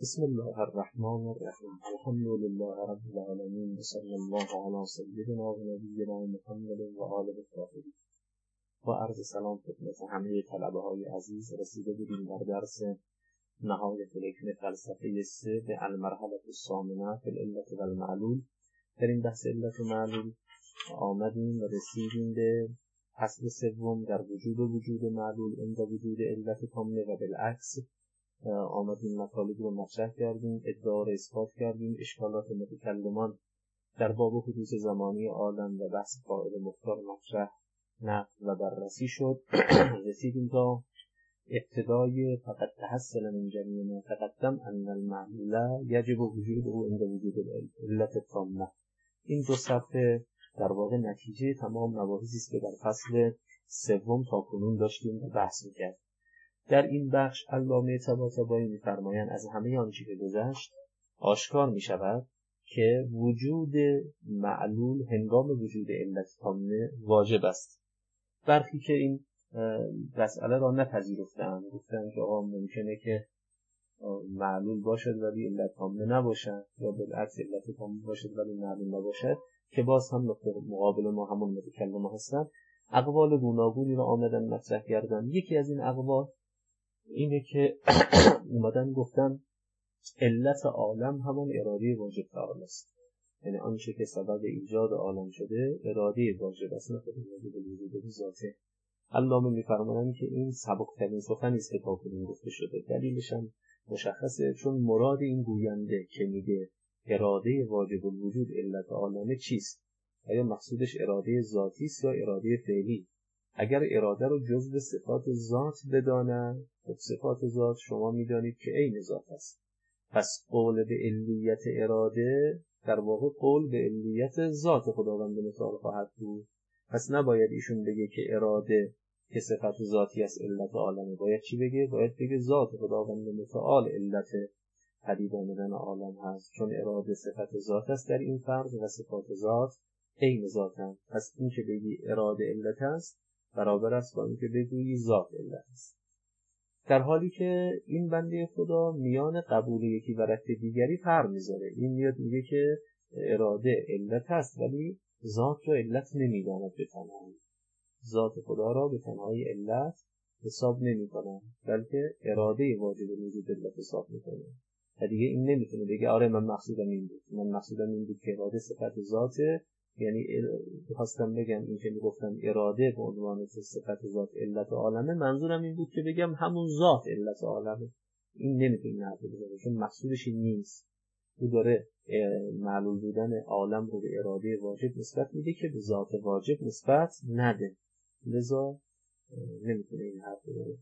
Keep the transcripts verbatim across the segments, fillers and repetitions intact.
بسم الله الرحمن الرحیم. الحمد لله رب العالمین و صلی الله علی سیدنا و نبینا محمد و آله الطاهرین. با عرض سلام خدمت همه طلبه های عزیز رسیده بودیم در درس نهایت الحکمه فلسفه سه به المرحله الثامنه فی العلة و المعلول. در این بحث علت و معلول آمدیم و رسیدیم به فصل سوم در وجود و وجود معلول عند وجود علت کامله و بالعکس. آمدیم مطالب رو مطرح کردیم، ادعا رو اثبات کردیم، اشکالات متکلمان در باب حدوث زمانی عالم و بحث قائل مختار مطرح نقد و بررسی شد. رسیدیم تا ابتدای فقط تحصل من جمیع ما تقدم ان المعلول یجب وجوده عند وجود علت التامه. این دو صفحه در واقع نتیجه تمام مباحثی است که در فصل سوم تا کنون داشتیم و بحث می‌کردیم. در این بخش علامه طباطبایی می‌فرمایند از همه آنچه که گذشت آشکار می‌شود که وجود معلول هنگام وجود علت تامه واجب است. برخی که این مسئله را نپذیرفتند، گفتند که آقا ممکنه که معلول باشد ولی علت تامه نباشد، یا بالعکس علت تامه باشد ولی معلول نباشد، که باز هم نقطه مقابل ما همون متکلم هستند. اقوال گوناگونی را آمدن مطرح کردن. یکی از این اقوال اینه که اومدن گفتن علت عالم همون اراده واجب تعالی است، یعنی آنچه که سبب ایجاد عالم شده اراده واجب است، نه خود وجود ذاته. علامه می‌فرمایند که این سبک‌ترین سخنی است که تا کنون گفته شده. دلیلش هم مشخصه، چون مراد این گوینده که میگه اراده واجب الوجود علت عالم چیست؟ آیا مقصودش اراده ذاتی است یا اراده فعلی؟ اگر اراده رو جزء صفات ذات بدانند، خب صفات ذات شما میدانید که عین ذات است. پس قول به علیت اراده در واقع قول به علیت ذات خداوند متعال خواهد بود. پس نباید ایشون بگه که اراده که صفت ذاتی است علت عالم. باید چی بگه؟ باید بگه ذات خداوند متعال علت پدید آمدن عالم هست، چون اراده صفت ذات است در این فرض و صفات ذات عین ذات هم. پس این که بگی اراده علت است برابر است با اینکه بگویی ذات علت است. در حالی که این بنده خدا میان قبول یکی و رد دیگری فرق میذاره. این میاد میگه که اراده علت است ولی ذات رو علت نمیداند به تنهایی. ذات خدا را به تنهایی علت حساب نمیکنه، بلکه اراده واجب وجود علت حساب میکنه. و دیگه این نمیتونه بگه آره من مقصودم این بود، من مقصودم این بود که اراده صفت ذاته. یعنی خواستم بگم این که میگفتم اراده به عنوان صفت ذات علت عالمه، منظورم این بود که بگم همون ذات علت عالمه. این نمیتونه حرف بزنه، چون مقصودش این نیست. او داره معلول بودن عالم رو به اراده واجب نسبت میده که به ذات واجب نسبت نده. لذا نمیتونه این حرف رو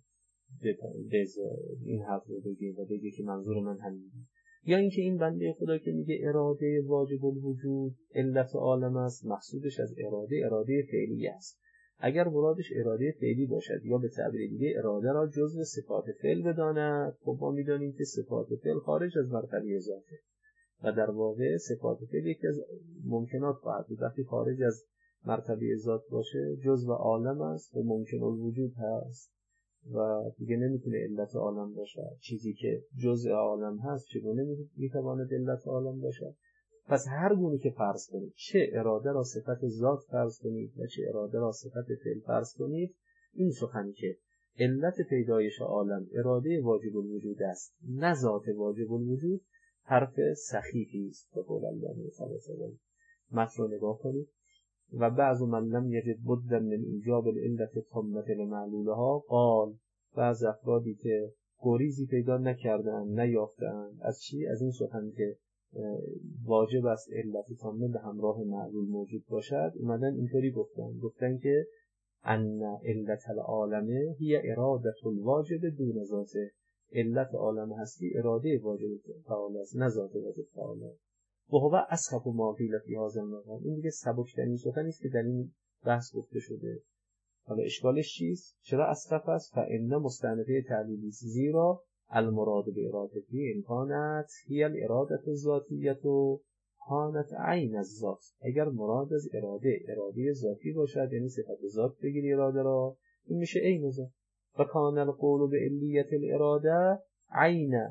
این حرف رو بگه و بگه که منظور من همین. یا اینکه این بنده خدا که میگه اراده واجب الوجود علت عالم است، مقصودش از اراده اراده فعلی است. اگر مرادش اراده فعلی باشد یا به تعبیر دیگه اراده را جزء صفات فعل بداند، خب ما میدانیم که صفات فعل خارج از مرتبه ذاته و در واقع صفات فعل یکی از ممکنات خواهد بود. وقتی خارج از مرتبه ذات باشه جزء عالم است و ممکن الوجود هست و دیگه نمیتونه علت عالم باشه. چیزی که جزء عالم هست چگونه میتواند علت عالم باشه؟ پس هر گونه که فرض کنید، چه اراده را صفت ذات فرض کنید و چه اراده را صفت فعل فرض کنید، این سخنی که علت پیدایش عالم اراده واجب الوجود است نه ذات واجب الوجود، حرف سخیفی است. به قول علامه طباطبایی متن رو نگاه کنید. و بعض من لم یجد بد من ایجاب العلت التامه لمعلولها قال، بعض افرادی که گریزی پیدا نکردن نیافتن از چی؟ از این سخن که واجب است علت تامه به همراه معلول موجود باشد، اومدن اینطوری گفتن گفتن که ان علت العالمه هی اراده الواجب دون ذاته. علت عالم هستی اراده واجب تعالی است نه ذات واجب تعالی. و هو اسخف ما قیل فی هذا المقام. این دیگه سبکترین سخنی است که در این بحث گفته شده. حالا اشکالش چیست؟ چرا اسخف است؟ فان مستأنفه تعلیلی است، زیرا المراد به ارادتی امکانات هی الاراده الذاتیه حانت عین الذات. اگر مراد از اراده اراده ذاتی باشد، یعنی صفت ذات بگیری اراده را، این میشه عین ذات. و کان القول به علیت الاراده عین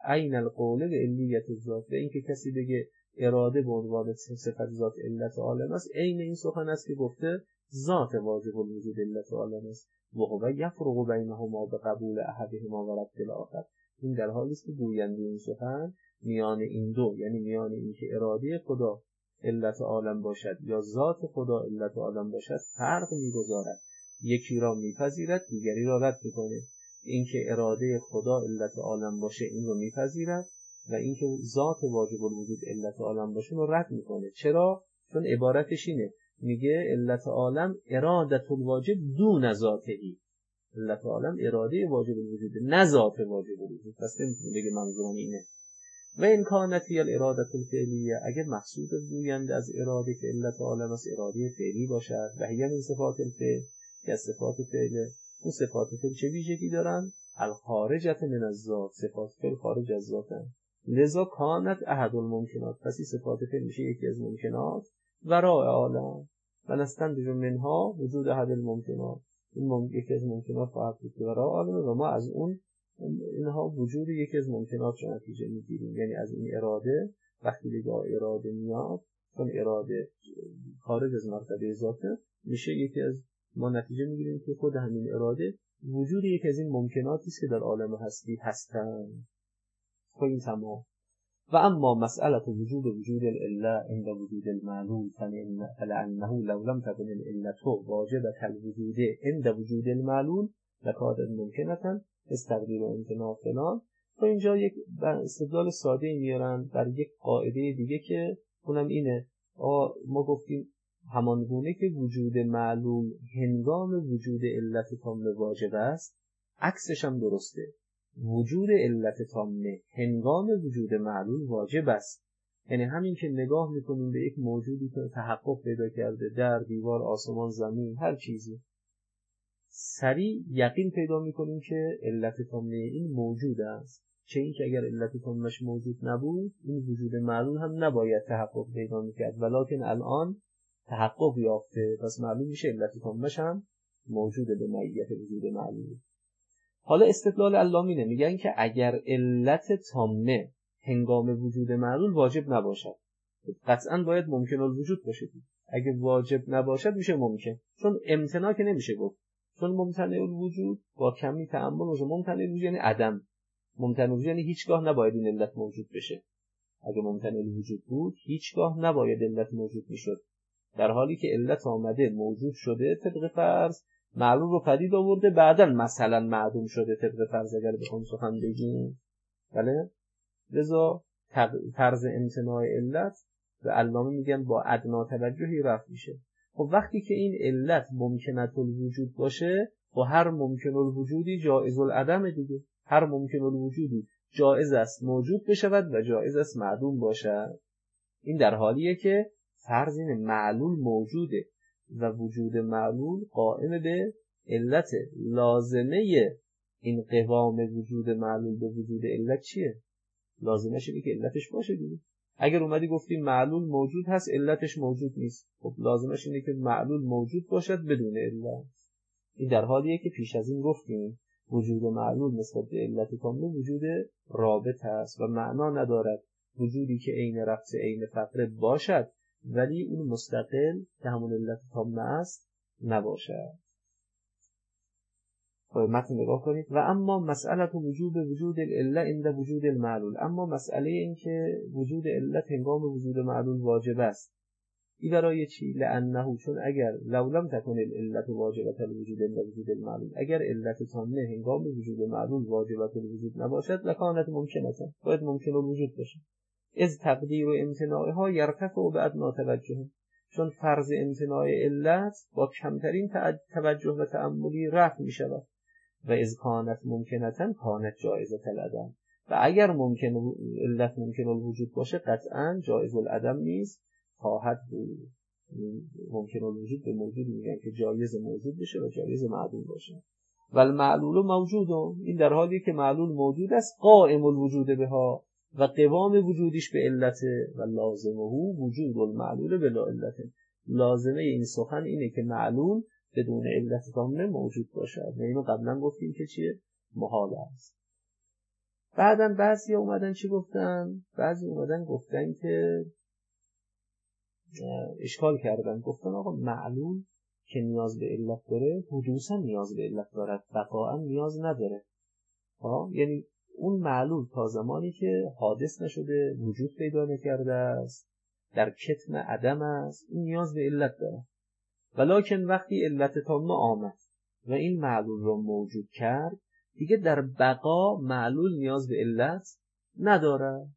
عین القول به علیت الذات، و اینکه کسی بگه اراده به عنوان صفت ذات علت عالم است، عین این سخن است که گفته ذات واجب الوجود علت عالم است. و هو یفرق بینهما به قبول احدهما و رد الاخر. این در حالی است که گوینده این سخن میان این دو، یعنی میان اینکه اراده خدا علت عالم باشد یا ذات خدا علت عالم باشد فرق میگذارد. یکی را میپذیرد دیگری را رد میکنه. اینکه اراده خدا علت عالم باشه این رو میپذیرد و اینکه ذات واجب الوجود علت عالم باشه رو رد میکنه. چرا؟ چون عبارتش اینه، میگه علت عالم ارادت الواجب دون ذاتهی. علت عالم اراده واجب الوجود نه ذات واجب الوجود. پس نمیتونه بگه منظورم اینه. و این کانتی الارادت الفعلیه، اگر مقصود گوینده از اراده که علت عالم است اراده فعلی باشد و هی من صفات الفعل که از صفات فعله، اون صفات فعل چه ویژگی دارن؟ الخارجت من الذات، صفات فعل خارج از ذاتن. لذا کانت احد الممکنات، پس این صفات فعل میشه یکی از ممکنات وراء عالم و نستنتج منها وجود احد الممکنات. این مم... یکی از ممکنات خواهد بود که وراء عالم و ما از اون اینها وجود یکی از ممکنات رو نتیجه میگیریم. یعنی از این اراده وقتی دیگه اراده میاد، چون اراده خارج از مرتبه ذاته، میشه یکی از ما نتیجه میگیریم که خود همین اراده وجود یکی از این ممکناتی است که در عالم هستی هستند. خب این تمام. و اما مسئله وجود وجود العله عند وجود المعلول فلانه لو لم تكن العله واجبه الوجود عند وجود المعلول لکانت ممکنه استقدیر و امتناع فلان. و اینجا یک استدلال ساده میارن بر یک قاعده دیگه که اونم اینه، ما گفتیم همانگونه که وجود معلول هنگام وجود علت تامه واجب است، عکسش هم درسته. وجود علت تامه هنگام وجود معلول واجب است. یعنی همین که نگاه میکنیم به یک موجودی که تحقق پیدا کرده، در، دیوار، آسمان، زمین، هر چیزی، سریع یقین پیدا میکنیم که علت تامه این موجود است. چه این که اگر علت تامش موجود نبود این وجود معلول هم نباید تحقق پیدا میکرد، ولکن الان تحقق یافته، پس معلوم میشه علت تامش هم موجوده به معیت وجود معلول. حالا استدلال علامینه، میگن که اگر علت تامه هنگام وجود معلول واجب نباشد، قطعا باید ممکن الوجود باشه. اگه واجب نباشد میشه ممکن، چون امتناع که نمیشه گفت، چون ممتنع الوجود با کمی تأمل باشه. ممتنع الوجود یعنی عدم، ممتنع الوجود یعنی هیچگاه نباید این علت موجود بشه. اگه ممتنع الوجود بود هیچگاه نباید علت موجود میشد. در حالی که علت آمده موجود شده طبق فرض، معلول رو پدید آورده، بعداً مثلا معدوم شده طبق فرض اگر بخوام سخن بگیم. بله؟ لذا فرض امتناع علت و علامه میگن با ادنا توجهی رفع میشه. خب وقتی که این علت ممکنه الوجود باشه، و هر ممکن الوجودی جایز العدم دیگه، هر ممکن الوجودی جایز است موجود بشود و جایز است معدوم باشد. این در حالیه که فرض این معلول موجوده و وجود معلول قائم به علت. لازمه این قوام وجود معلول به وجود علت چیه؟ لازمش اینه که علتش باشه دیگه. اگر اومدی گفتیم معلول موجود هست علتش موجود نیست، خب لازمش اینه که معلول موجود باشد بدون علت. این در حالیه که پیش از این گفتیم وجود معلول نسبت به علت کامل وجود رابط است و معنا ندارد وجودی که عین رفع عین فقره باشد ولی اون مستقل که همون علت تامه است نباشد. خب متن نگاه کنید. و اما مسئله وجود وجود العله عند وجود المعلول، اما مسئله این که وجود علت هنگام وجود معلول واجب است، این برای چی؟ لانه، چون اگر لو لم تکن العلت واجبه الوجود عند وجود المعلول، اگر علت تامه هنگام وجود معلول واجبه الوجود نباشد لکانت ممکنه، باید ممکن الوجود باشه. از تقدیر و امتناعها یرتفع به ادنا توجه، چون فرض امتناع علت با کمترین توجه و تأملی رفع می شود. و از کانت ممکنتن کانت جایزه العدم، و اگر ممکن علت ممکن الوجود باشه قطعا جایز العدم نیست خواهد بود. ممکن الوجود به موجود میگن که جایز موجود بشه و جایز معلول باشه. و المعلول موجود، این در حالی که معلول موجود است، قائم الوجود بها، و قوام وجودیش به علت، و لازمه وجود المعلول بلا علت. لازمه این سخن اینه که معلول بدون علت تامه موجود باشد. اینو قبلا گفتیم که چیه؟ محال است. بعدن بعضی اومدن چی گفتن؟ بعضی اومدن گفتن که اشکال کردن، گفتن آقا معلول که نیاز به علت داره حدوثا نیاز به علت دارد، بقاء نیاز نداره. ها، یعنی اون معلول تا زمانی که حادث نشده، وجود پیدا نکرده است، در کتم عدم است، این نیاز به علت داره. ولکن وقتی علت تامه آمد و این معلول رو موجود کرد، دیگه در بقا معلول نیاز به علت نداره.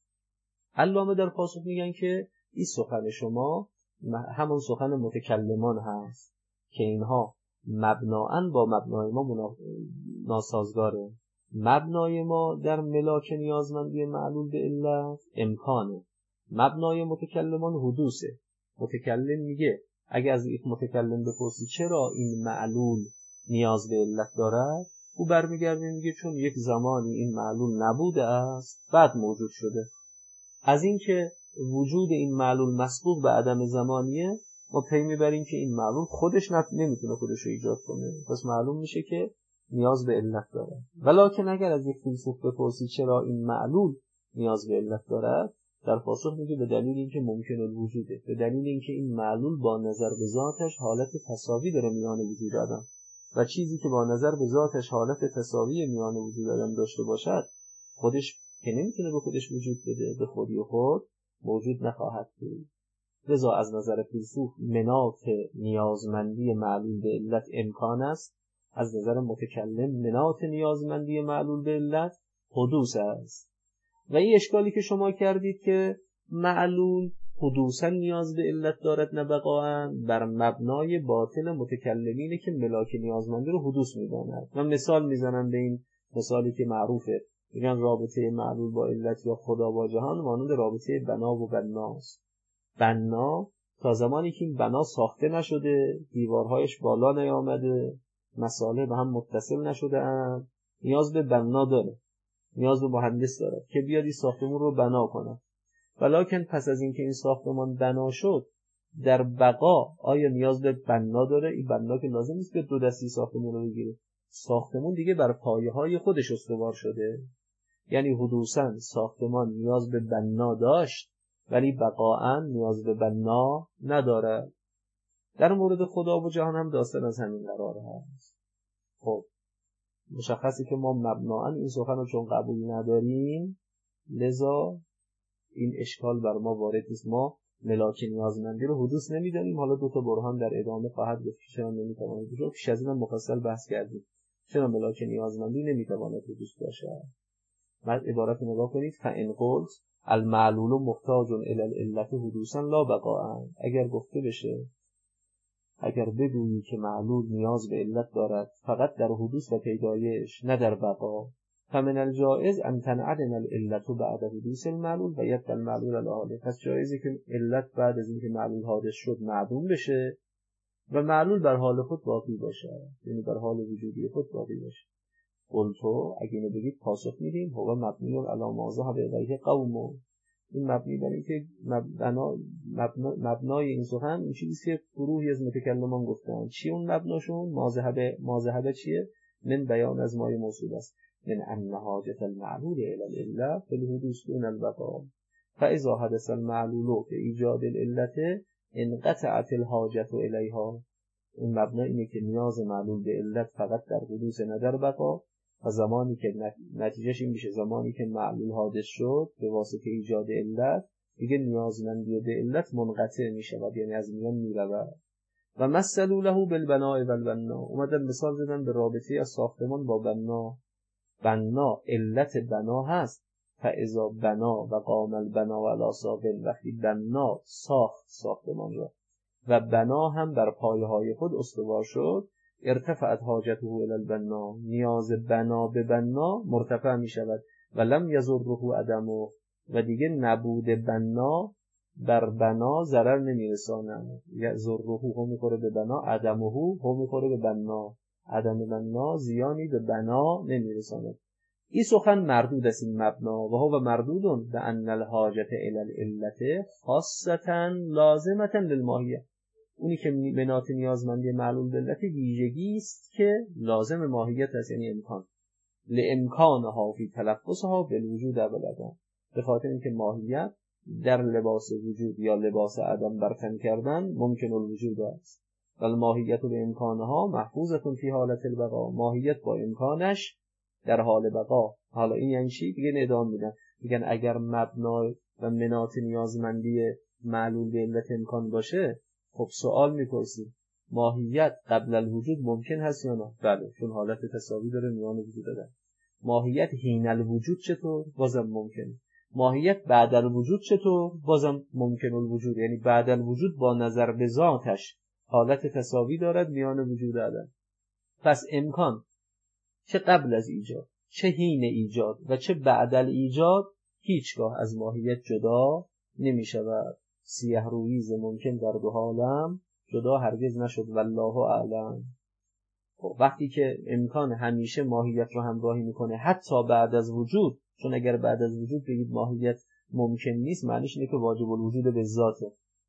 علامه در پاسخ میگن که این سخن شما همون سخن متکلمان هست که اینها مبنااً با مبنای ما ناسازگاره. مبنای ما در ملاک نیازمندی معلول به علت امکانه، مبنای متکلمان حدوثه. متکلم میگه اگه از یک متکلم بپرسی چرا این معلول نیاز به علت دارد، او برمیگرده میگه چون یک زمانی این معلول نبوده است بعد موجود شده. از این که وجود این معلول مسبوق به عدم زمانیه، ما پی میبریم که این معلول خودش نمیتونه خودش رو ایجاد کنه، پس معلوم میشه که نیاز به علت داره. ولکن اگر از یک فیلسوف بپرسی چرا این معلول نیاز به علت دارد، در پاسخ میگه به دلیل اینکه ممکن الوجوده، به دلیل اینکه این معلول با نظر به ذاتش حالت تساوی داره میان وجود آدم، و چیزی که با نظر به ذاتش حالت تساوی میان وجود آدم داشته باشد خودش که نمیتونه به خودش وجود بده، به خودی خود موجود نخواهد بود. لذا از نظر فیلسوف مناط نیازمندی معلول به علت امکان است، از نظر متکلم مناط نیازمندی معلول به علت حدوث است. و این اشکالی که شما کردید که معلول حدوثا نیاز به علت دارد نه بقاء، بر مبنای باطل متکلمینه که ملاک نیازمندی رو حدوث میداند. من مثال میزنم به این مثالی که معروفه، میگن رابطه معلول با علت یا خدا با جهان مانند رابطه بنا و بناست. بنا تا زمانی که این بنا ساخته نشده، دیوارهایش بالا نیامده، مساله به هم متصل نشده اند، نیاز به بنا داره، نیاز به مهندس داره که بیاد این ساختمون رو بنا کنه. ولکن پس از اینکه این ساختمان بنا شد، در بقا آیا نیاز به بنا داره؟ این بنا که لازم نیست به دو دستی ساختمون رو بگیره، ساختمون دیگه بر پایه های خودش استوار شده. یعنی حدوثاً ساختمان نیاز به بنا داشت ولی بقاءً نیاز به بنا نداره. در مورد خدا و جهان هم داستان از همین قرار هست. خب مشخصی که ما مبناً این سخن رو چون قبول نداریم، لذا این اشکال بر ما وارد نیست. ما ملاک نیازمندی رو حدوث نمیدانیم. حالا دو تا برهان در ادامه خواهد گفت که چرا نمیتواند بشه. پیش از این هم مفصل بحث کردیم چرا ملاک نیازمندی نمیتواند حدوث باشه. بعد عبارت نگاه کنید، فإن قلت المعلول محتاج الی العلة حدوثا لا بقاء، اگر گفته بشه، اگر بگویی که معلول نیاز به علت دارد فقط در حدوث و پیدایش نه در بقا، فمن الجائز ان تنعدم العلة بعد حدوث المعلول و یبقى المعلول علی حاله. پس جایزه که علت بعد از اینکه معلول حادث شد معدوم بشه و معلول بر حال خود باقی باشه، یعنی بر حال وجودی خود باقی باشه. قلتو اگه اینو بگید پاسخ میدیم هو مبنی علی ما ذهب الیه قوم، این مبنی بر اینکه مبنا مبنا مبنای این سخن این چیزی که گروهی از متکلمان گفتن. چی اون مبناشون؟ ما ذهب ما ذهب چیه؟ من بیان از مای موصول است، من ان حاجت المعلول الی العله فی الحدوث دون البقاء، فاذا حدث المعلول که ایجاد العلت انقطعت الحاجت الیها. این مبنا اینه که نیاز معلول به علت فقط در حدوث نه در بقا، و زمانی که نتیجهش این میشه زمانی که معلول حادث شد به واسطه ایجاد علت دیگه نیازمندی به علت منقطع میشه و یعنی از میان میرود. و مثلوا له بالبناء والبنا، اومدن مثال زدن به رابطه از ساختمان با بنا. بنا علت بنا هست، فاذا بنا و قام البنا علی ساقٍ، وقتی بنا ساخت ساختمان را و بنا هم بر پایه های خود استوار شد، ارتفعت حاجته الی البنا، نیاز بنا به بنا مرتفع می شود. و لم یضره عدمه، و دیگه نبود بنا بر بنا ضرر نمی رساند. یضره هم میخوره به بنا، عدمه هم میخوره به بنا، عدم بنا زیانی به بنا نمی رساند. این سخن مردود است این مبنا، و هو مردود به ان الحاجت الی العلة خاصة لازمة للماهیه. اونی که مناط نیازمندی معلول به علت ویژگی است که لازم ماهیت است، یعنی امکان. لامکانها فی تلفظها بالوجود ابدا، به خاطر اینکه ماهیت در لباس وجود یا لباس عدم برتن کردن ممکن الوجود است. ولی ماهیت به امکانها محفوظه فی حالت البقا، ماهیت با امکانش در حال بقا. حالا این یعنی چی؟ دیگه ادامه میدن، میگن اگر مبنا و منات نیازمندی معلول به علت امکان باشه، خب سوال میپرسیم ماهیت قبل الوجود ممکن هست یا نه؟ بله، چون حالت تساوی داره میان وجود داره. ماهیت حین الوجود چطور؟ بازم ممکنه. ماهیت بعد الوجود چطور؟ بازم ممکن الوجود، یعنی بعد الوجود با نظر به ذاتش حالت تساوی دارد میان وجود عدم. پس امکان چه قبل از ایجاد، چه حین ایجاد و چه بعد الایجاد هیچگاه از ماهیت جدا نمی شود. سیه رویز ممکن در دو عالم جدا هرگز نشد والله اعلم. وقتی که امکان همیشه ماهیت رو همراهی میکنه حتی بعد از وجود، چون اگر بعد از وجود بگید ماهیت ممکن نیست، معنیش اینه که واجب الوجود به ذاته،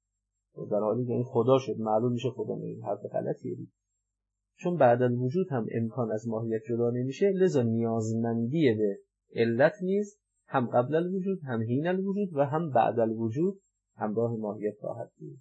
در حالی که این خدا شد معلوم میشه خدا نمید، حرف غلطیه. چون بعد از وجود هم امکان از ماهیت جدا نمیشه، لذا نیازمندی به علت نیست هم قبل الوجود هم حین الوجود و هم بعد الوجود همراه ماهیت خواهد بود.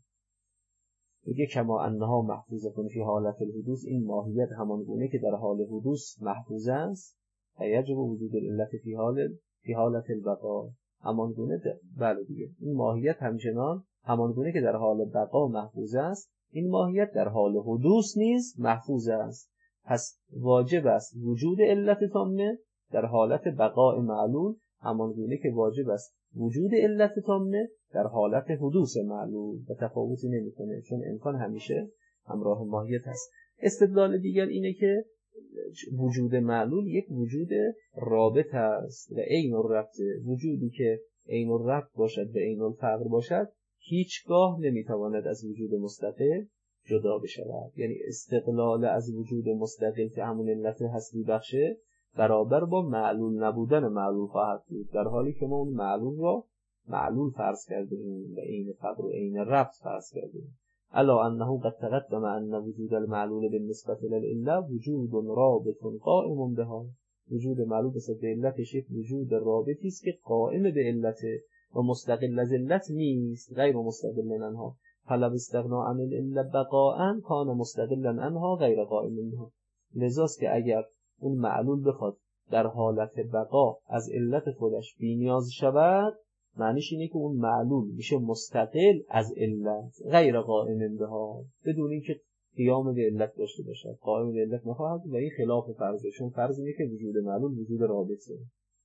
میگه کما انها محفوظه فی حالت الحدوث، این ماهیت همان گونه که در حال حدوث محفوظ است، یجب وجود العلت فی حال فی حالت البقا، همان گونه بله دیگه این ماهیت همچنان همان گونه که در حال بقا محفوظ است، این ماهیت در حال حدوث نیز محفوظ است. پس واجب است وجود علت تامه در حالت بقاء معلول، همان گونه که واجب است وجود علت تامه در حالت حدوث معلول، و تفاوتی نمیکنه چون امکان همیشه همراه ماهیت هست. استدلال دیگر اینه که وجود معلول یک وجود رابط است و عین الربط، وجودی که عین الربط باشد به عین الفقر باشد هیچگاه نمیتواند از وجود مستقل جدا بشود. یعنی استقلال از وجود مستقل که همون علت هستی بخشه برابر با معلول نبودن معلول خواهد بود، در حالی که ما اون معلول را معلول فرض کردیم و عین فقر و عین ربط فرض کردیم. الا انه قد تقدم ان وجود المعلول بالنسبه للعله وجود رابط قائم بها، وجود معلول به صفت علتش یک وجود رابطی است که قائم به علته و مستقل از علت نیست، غیر مستقل عنها. فلو استغنا عن العله بقاء کان مستقلا عنها غیر قائم بها. لذاست که اگر اون معلول بخواد در حالت بقا از علت خودش بی‌نیاز شود، معنیش اینه که اون معلول میشه مستقل از علت غیر قائم بها، بدون اینکه قیام به علت داشته باشد، قائم به علت نخواهد و این خلاف فرضه، چون فرض اینه که وجود معلول وجود رابطه.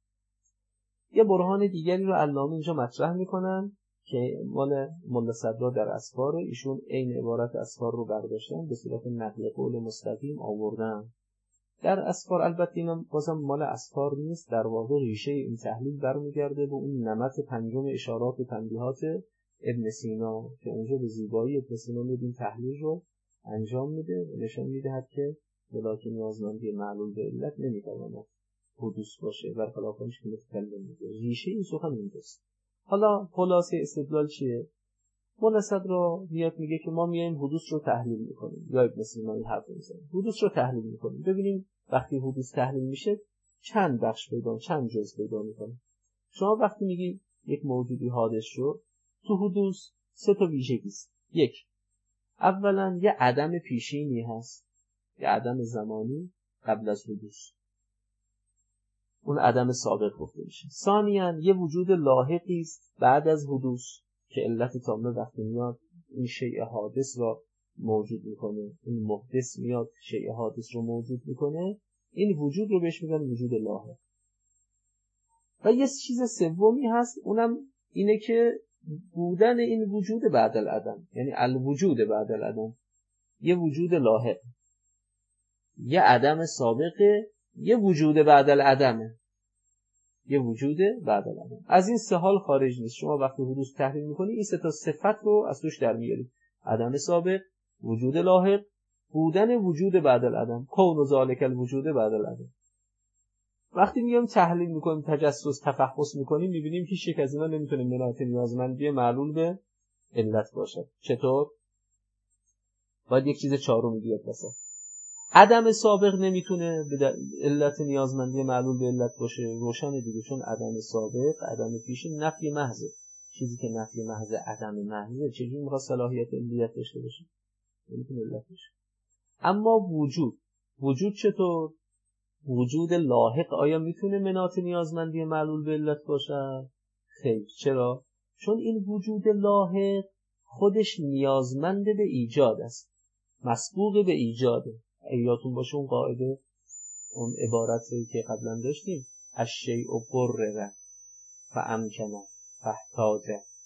یه برهان دیگری رو علامه اینجا مطرح میکنن که مال ملا صدرا در اسفار، ایشون عین عبارت اسفار رو برداشتن به صورت نقل قول مستقیم آوردن در اسفار. البته اینم بازم مال اسفار نیست، در واقع ریشه این تحلیل برمیگرده به اون نمط پنجم اشارات و تنبیهات ابن سینا که اونجا به زیبایی ابن سینا این تحلیل رو انجام میده و نشان میدهد که ولکن نیازمندی معلول به علت نمیتواند حدوث باشه، برخلاف آنچه که متکلم میگه. ریشه این سخن اینجاست. حالا خلاصه استدلال چیه؟ ملا صدرا میاد میگه که ما میایم حدوث رو تحلیل میکنیم، یا ابن سینا این حرف میزنه، حدوث رو تحلیل میکنیم ببینیم وقتی حدوث تحلیل میشه چند بخش پیدا چند جزء پیدا میکنه. شما وقتی میگی یک موجودی حادث شد، تو حدوث سه تا ویژگی است. یک، اولا یه عدم پیشینی هست، یه عدم زمانی قبل از حدوث، اون عدم سابق گفته میشه. ثانیاً یه وجود لاحقی است بعد از حدوث که علت تامه وقتی میاد این شیء حادث را موجود میکنه، این محدث میاد شیء حادث رو موجود میکنه، این وجود رو بهش میگن وجود لاحق. و یه چیز سومی هست، اونم اینه که بودن این وجود بعد العدم، یعنی الوجود بعد العدم، یه وجود لاحق، یه عدم سابقه، یه وجود بعد العدمه، یه وجود بعد العدم. از این سه حال خارج نیست. شما وقتی حدوث تحلیل میکنی این سه تا صفت رو از توش در میاری: عدم سابق، وجود لاحق، بودن وجود بعد العدم، کون ذالک الوجود بعد العدم. وقتی میام تحلیل میکنیم، تجسس تفحص میکنیم، میبینیم هیچ یک از اینا نمیتونه مناط نیازمندی معلول به علت باشد. چطور؟ باید یک چیز چهارمی بیاد وسط. عدم سابق نمیتونه به علت نیازمندی معلول به علت باشه، روشن دیگه، چون عدم سابق عدم پیشی نفی محضه. چیزی که نفی محض عدم محضه چجوری میخواد صلاحیت علیت داشته باشه؟ نمیتونه علت باشه. اما وجود وجود چطور؟ وجود لاحق آیا میتونه مناط نیازمندی معلول به علت باشه؟ خیر. چرا؟ چون این وجود لاحق خودش نیازمند به ایجاد است، مسبوق به ایجاده. یادتون باشه اون قاعده، اون عبارتی که قبلا داشتیم، الشیء قرر فامکن فاحتاج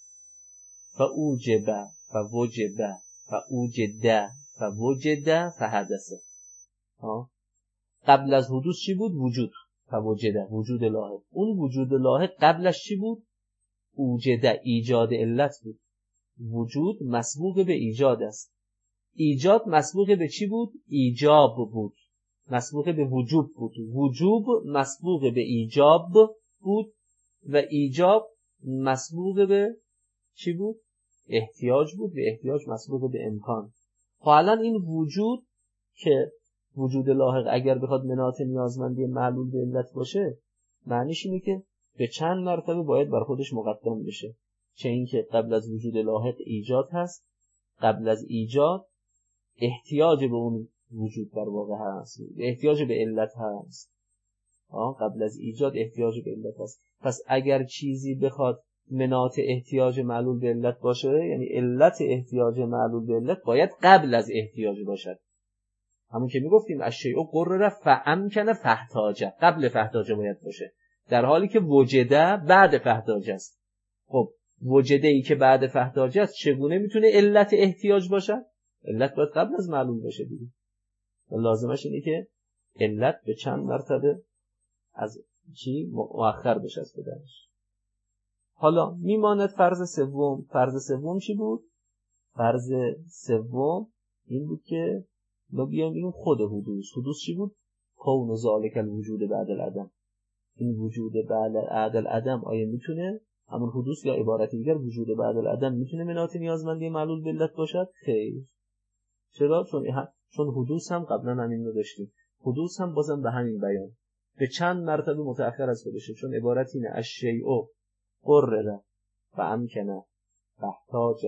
فاوجب فوجب فاوجد فوجد فحدث. ها، قبل از حدوث چی بود؟ وجود. فوجد، وجود لاحق. اون وجود لاحق قبلش چی بود؟ اوجد، ایجاد علت بود. وجود مسبوق به ایجاد است. ایجاد مسبوق به چی بود؟ ایجاب بود. مسبوق به وجوب بود. وجوب مسبوق به ایجاب بود و ایجاب مسبوق به چی بود؟ احتیاج بود و احتیاج مسبوق به امکان. حالا این وجود که وجود لاحق اگر بخواد مناط نیازمندی معلول به علت باشه، معنیش اینه که به چند مرتبه باید بر خودش مقدم بشه. چه این که قبل از وجود لاحق ایجاد هست، قبل از ایجاد احتیاج به اون وجود در واقع هست، احتیاج به علت هست. آه قبل از ایجاد احتیاج به علت هست. پس اگر چیزی بخواد مناط احتیاج معلول به علت باشه، یعنی علت احتیاج معلول به علت باید قبل از احتیاج باشد. همون که میگفتیم الشیء قرر فامکن فاحتاج، قبل فاحتاج باید باشه، در حالی که وجده بعد فاحتاج است. خب وجده ای که بعد فاحتاج است چگونه میتونه علت احتیاج باشه؟ علت باید قبل از معلول باشه دیگه. لازمش اینه که علت به چند مرتبه از چی مؤخر بشه از خودش. حالا میماند فرض سوم. فرض سوم چی بود؟ فرض سوم این بود که ما بیایم این خود حدوث. حدوث چی بود؟ کون ذالک الوجود بعد العدم. این وجود بعد العدم آیا میتونه همون حدوث یا عبارت دیگر وجود بعد العدم میتونه مناط نیازمندی معلول به علت باشد؟ خیر. چرا؟ چون چون حدوث هم قبلا همین رو داشتیم. حدوث هم بازم به همین بیان به چند مرتبه متأخر از خودشه، چون عبارت اینه الشیء قرر فامکن فاحتاج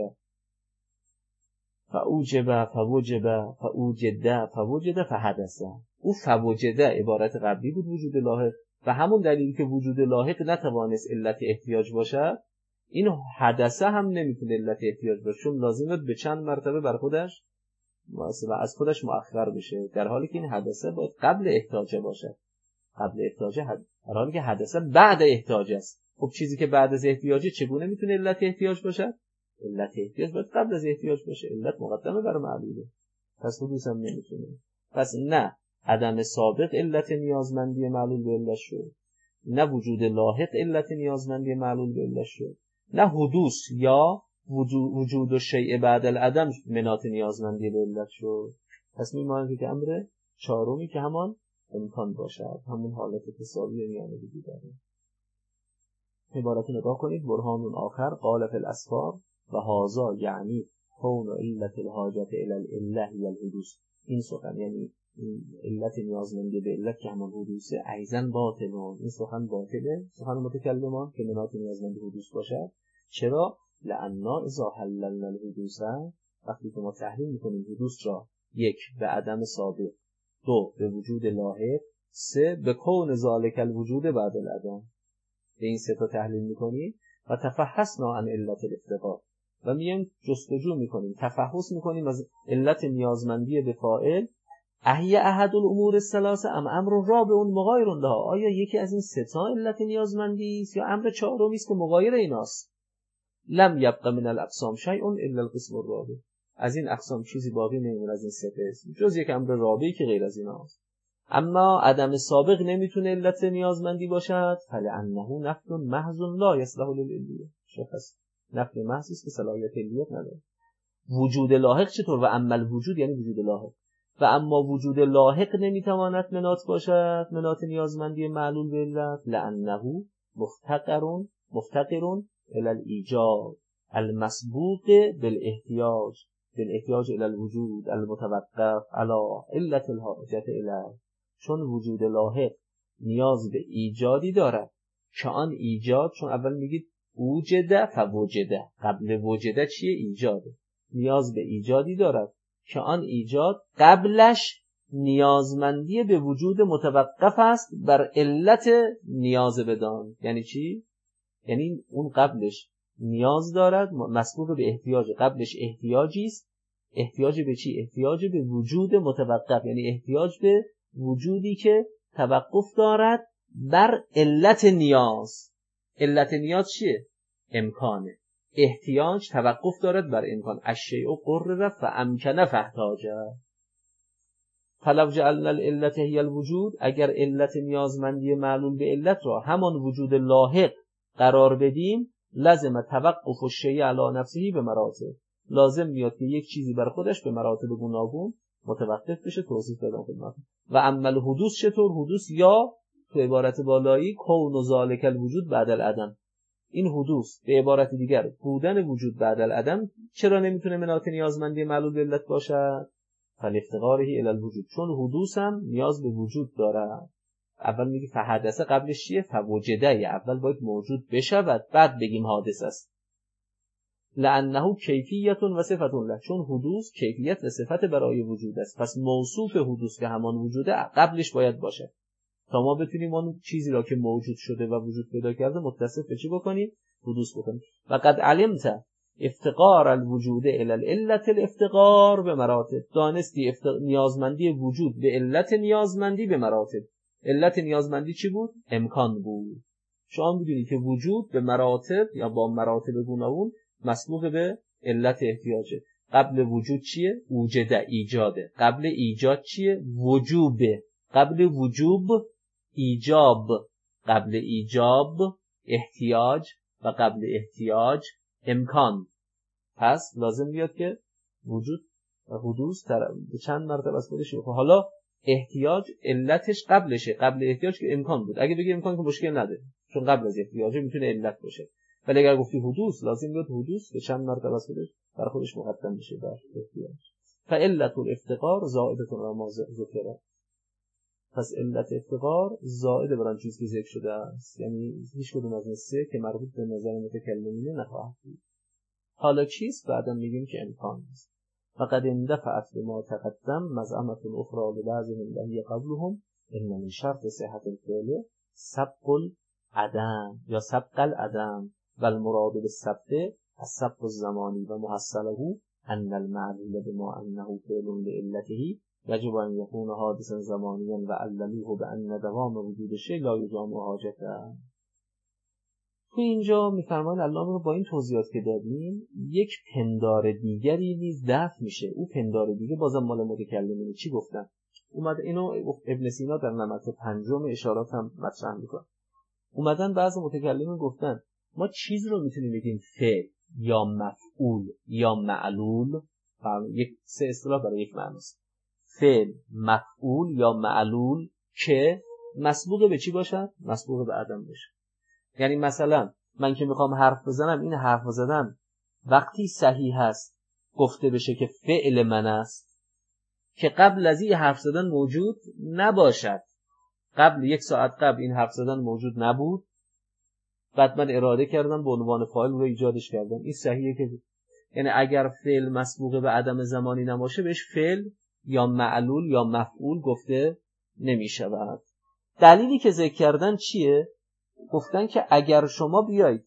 فاوجب فوجب فاوجد فوجد فحدث. او فوجد عبارت قبلی بود، وجود لاحق، و همون دلیل که وجود لاحق نتوانست علت احتیاج باشد، این حدثه هم نمیتونه علت احتیاج باشه، چون لازمه به چند مرتبه بر خودش و از خودش مؤخر بشه، در حالی که این حدثه باید قبل احتیاج باشه. قبل احتیاج حد... در حالی که حدثه بعد احتیاج است. خب چیزی که بعد از احتیاجه چگونه میتونه علت احتیاج باشه؟ علت احتیاج باید قبل از احتیاج باشه. علت مقدمه بر معلوله. پس حدوث هم نمیتونه. پس نه عدم سابق علت نیازمندی معلول به علت شد، نه وجود لاحق علت نیازمندی معلول به علت شد، نه حدوث یا وجود وجود و شیء بعد العدم مناط نیازمندی به علت شد. پس میماند که امر چهارمی که همان امکان باشد، همون حالت تساوی میانه دیگه داره. عبارت نگاه کنید. برهان آخر قال فی الاسفار و هذا یعنی کون علت الحاجت الی العله هی الحدوث. این سخن یعنی علت نیازمندی به علت که همان حدوثه ایضا باطلون. این سخن باطله، سخن متکلمان که مناط نیازمندی حدوث باشد. چرا؟ لأننا اذا حللنا الحدوث، وقتی که ما تحلیل میکنیم حدوث را، یک به عدم سابق، دو به وجود لاحق، سه به کون ذالک الوجود بعد العدم، به این سه تا تحلیل میکنیم و تفحصنا عن علت الافتقار، و میایم جستجو میکنیم، تفحص میکنیم از علت نیازمندی به فاعل. احی احد الامور الثلاثه ام امر رابع مغایر لها، آیا یکی از این سه تا علت نیازمندی است یا امر چهارمی است که مغایر ایناست؟ لم یبق من الاقسام شیء الا القسم الرابع. از این اقسام چیزی باقی نمیمونه، از این سه قسم، جز یک امر رابعی که غیر از ایناست. اما عدم سابق نمیتونه علت نیازمندی باشد، فلانه نفی محض لا یصلح للعلیه. شخص نفی محض است که صلاحیت علیت نداره. وجود لاحق چطور؟ و اما الوجود یعنی وجود لاحق، و اما وجود لاحق نمیتواند مناط باشد، مناط نیازمندی معلول به علت، لانه مفتقرون مفتقرون الی الایجاد المسبوق بالاحتیاج بالاحتیاج الی الوجود المتوقف علی علت الحاجت الیه، چون وجود لاحق نیاز به ایجادی دارد که آن ایجاد، چون اول میگید وجد فوجد، قبل وجد چیه؟ ایجاده. نیاز به ایجادی دارد که آن ایجاد قبلش نیازمندی به وجود متوقف است بر علت نیاز بدان. یعنی چی؟ یعنی اون قبلش نیاز دارد، مسبوق به احتیاج، قبلش احتیاجی است. احتیاج به چی؟ احتیاج به وجود متوقف، یعنی احتیاج به وجودی که توقف دارد بر علت نیاز. علت نیاز چیه؟ امکانه. احتیاج توقف دارد بر امکان. الشیء قرر فامکن فاحتاج. فلو جعلنا العلت هی الوجود، اگر علت نیازمندی معلول به علت را همان وجود لاحق قرار بدیم، لازم توقف الشیء علی نفسه به مراتب، لازم میاد که یک چیزی بر خودش به مراتب گوناگون متوقف بشه. توصیف دادم خدمتتون. و عمل حدوث چطور؟ حدوث یا تو عبارت بالایی کون و ذالک الوجود بعد العدم. این حدوث به عبارت دیگر بودن وجود بعد العدم چرا نمیتونه مناط نیازمندی معلول به علت باشد؟ فالافتقاره الی الوجود، چون حدوث هم نیاز به وجود داره. اول میگی فحدث، قبلش چیه؟ فوجده، اول باید موجود بشود بعد بگیم حادث است. لانه کیفیت و صفت له، چون حدوث کیفیت و صفت برای وجود است، پس موصوف حدوث که همان وجوده قبلش باید باشه تا ما بتونیم اون چیزی را که موجود شده و وجود پیدا کرده متصف به چی بکنیم؟ حدوث بکنیم. و قد علمت افتقار الوجود الی العلت الافتقار به مراتب، دانستی افت... نیازمندی وجود به علت نیازمندی به مراتب. علت نیازمندی چی بود؟ امکان بود. شما میدونید که وجود به مراتب یا با مراتب گوناگون مسبوق به علت احتیاجه. قبل وجود چیه؟ وجود، ایجاده. قبل ایجاد چیه؟ وجوبه. قبل وجوب ایجاب، قبل ایجاب احتیاج و قبل احتیاج امکان. پس لازم بیاد که وجود و حدوث به چند مرتبه از خودش بخواه. حالا احتیاج علتش قبلشه، قبل احتیاج که امکان بود. اگه بگی امکان که مشکل نداره چون قبل از احتیاجه میتونه علت باشه، ولی اگر گفتی حدوث لازم بیاد حدوث به چند مرتبه از خودش بر خودش مقدم بشه بر احتیاج. فعلت الافتقار زائده ما ذکره، پس علت افتقار زائد بر آن چیز که ذکر شده است، یعنی هیچ کدوم از این سه که مربوط به نظر متکلمین نخواهد بود. حالا چیست؟ بعدا میگیم که امکان است. فقد اندفعت بما تقدم مزعمة اخرى لبعضهم وهي قبلهم ان من شرط صحة الفعل سبق العدم یا سبق العدم و المراد بالسبق السبق الزمانی و محصله ان المعلول بما انه فعل لعلته یجب ان یکون حادثا زمانیا و عللوه بان دوام وجود شیء لا یجامع حاجته. تو اینجا میفرمان علامه رو با این توضیحات که دادیم یک پندار دیگری نیز دفع میشه. او پندار دیگه بازم مال متکلمین. چی گفتن؟ اومد اینو ابن سینا در نمط پنجم اشارات هم مطرح میکنه. اومدن بعضی متکلمین گفتن ما چیز رو میتونیم بگیم فعل یا مفعول یا معلول، یک سه اصطلاح برای یک معنی است. فعل، مفعول یا معلول که مسبوق به چی باشد؟ مسبوق به عدم باشه. یعنی مثلا من که میخوام حرف بزنم، این حرف زدن وقتی صحیح هست گفته بشه که فعل من است که قبل از این حرف زدن موجود نباشد. قبل یک ساعت قبل این حرف زدن موجود نبود، بعد من اراده کردم به عنوان فاعل رو ایجادش کردم. این صحیحه که یعنی اگر فعل مسبوق به عدم زمانی نباشه بهش فعل یا معلول یا مفعول گفته نمیشود. دلیلی که ذکر کردن چیه؟ گفتن که اگر شما بیایید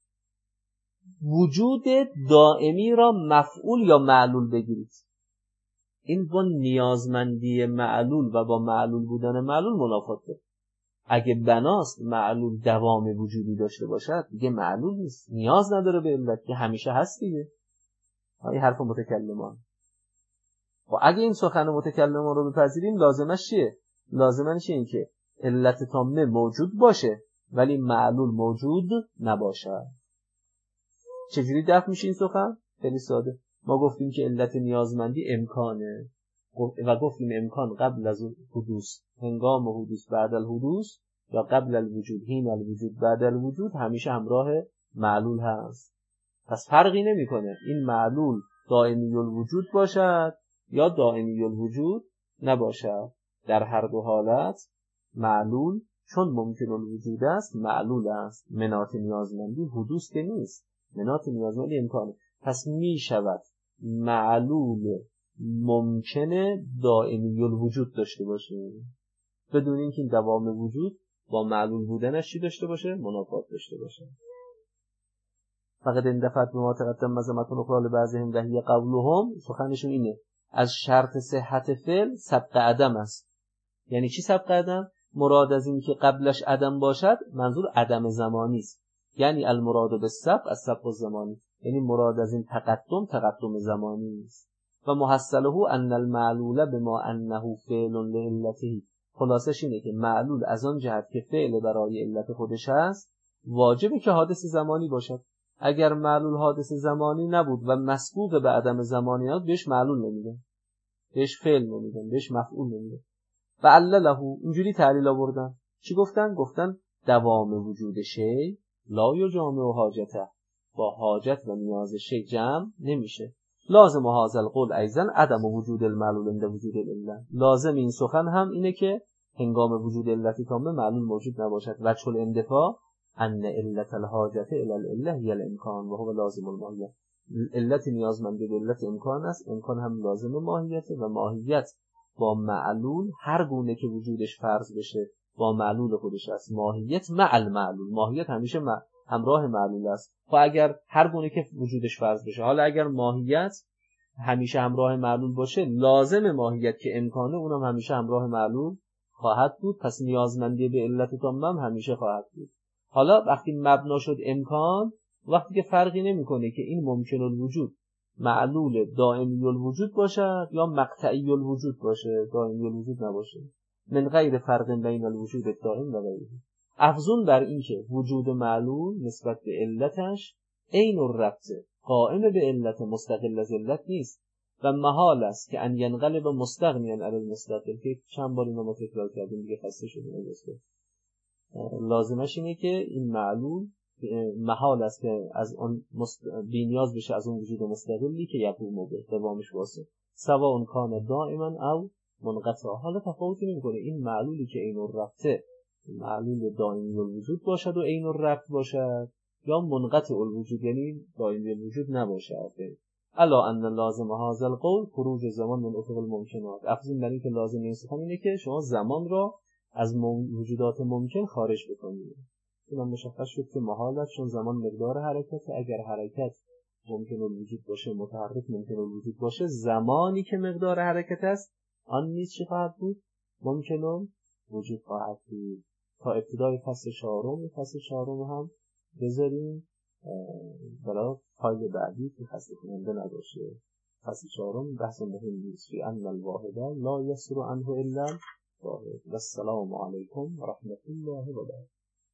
وجود دائمی را مفعول یا معلول بگیرید، این با نیازمندی معلول و با معلول بودن معلول منافات داره. اگه بناست معلول دوام وجودی داشته باشد دیگه معلول نیست، نیاز نداره به علت که همیشه هست دیگه. این حرف متکلمان. و اگه این سخن متکلمان رو بپذیریم لازمش چیه؟ لازمش اینه که علت تامه موجود باشه ولی معلول موجود نباشه. چجوری دفع میشه این سخن؟ خیلی ساده. ما گفتیم که علت نیازمندی امکانه و گفتیم امکان قبل از حدوث، هنگام حدوث، بعد الحدوث یا قبل الوجود، حین الوجود، بعد الوجود همیشه همراه معلول هست. پس فرقی نمیکنه این معلول دائمی الوجود باشد یا دائمی الوجود نباشد. در هر دو حالت معلول چون ممکن الوجود است معلول است. منات نیازمندی حدوث که نیست، منات نیازمندی امکانه. پس می شود معلول ممکنه دائمی الوجود داشته باشه بدون اینکه این دوام وجود با معلول بودنش چی داشته باشه؟ منافات داشته باشه. فقط این دفعت به ما تقدم مزمتون اخرى لبعضهم و هی قولهم، سخنشون اینه از شرط صحت فعل سبق عدم است. یعنی چی سبق عدم؟ مراد از این که قبلش عدم باشد منظور عدم زمانی است. یعنی المراد بالسبق از سبق الزمانی، یعنی مراد از این تقدم تقدم زمانی است. و محصله ان المعلول بما انه فعل لعلته، خلاصش اینه که معلول از آن جهت که فعل برای علت خودش هست واجبه که حادث زمانی باشد. اگر معلول حادث زمانی نبود و مسبوق به عدم زمانی بود بهش معلول نمیگن، بهش فعل نمیگن، بهش مفعول نمیگن. و علله اینجوری تعلیل آوردن. چی گفتن؟ گفتن دوام وجود شی لا یجامع حاجته، با حاجت و نیاز شی جمع نمیشه. لازم هذا القول ایضا عدم وجود المعلول عند وجود العله، لازم این سخن هم اینه که هنگام وجود علت تامه معلول موجود نباشد. و چون اندفاع ان علت الحاجت الى العله هی الامکان و هو لازم الماهیت، علت نیازمند به علت امکان است، امکان هم لازم ماهیت و ماهیت با معلول هر گونه که وجودش فرض بشه با معلول خودش است. ماهیت مع المعلول، ماهیت همیشه مع... همراه معلول است. و اگر هر گونه که وجودش فرض بشه، حالا اگر ماهیت همیشه همراه معلول باشه لازم ماهیت که امکانه اونم همیشه همراه معلول خواهد بود. پس نیازمندی به علت تامه هم همیشه خواهد بود. حالا وقتی مبنا شد امکان، وقتی که فرقی نمیکنه که این ممکن الوجود معلول دائمی الوجود باشد یا مقطعی الوجود باشه، دائمی الوجود نباشه، من غیر فرق بین الوجود الدائم و غیره. افزون بر این که وجود معلول نسبت به علتش عین الربط قائم به علت مستقل از علت نیست و محال است که ان ینقلب مستغنیا عن المستقل، که چند بار اینو ما تکرار کردیم دیگه خسته شدیم. لازمش اینه که این معلول محال است که از اون مست... بی نیاز بشه از اون وجود مستقلی که یقوم به دوامش واسه سواء کان دائما او منقطع. حالا تفاوتی نمیکنه این معلولی که عین الربط معلول دائمی الوجود باشد و عین الربط باشد یا منقطع الوجود یعنی دائمی الوجود نباشد. الا ان لازم هذا القول خروج زمان من افق الممکنات. افزون بر این که لازم این سخن اینه که شما زمان را از موجودات ممکن خارج بکنید. اینم مشخص شد که محال است، چون زمان مقدار حرکت، اگر حرکت ممکن الوجود باشه متحرک ممکن الوجود باشه، زمانی که مقدار حرکت است آن نیز چه خواهد بود؟ ممکن الوجود خواهد بود. تا ابتدای فصل چهارم، فصل چهارم هم بذاریم برای فایل بعدی که خسته کننده نباشه. فصل چهارم بحث مهم نیست فی ان الواحده لا یسر عنه الا واحد. و السلام علیکم و رحمت الله و برکاته.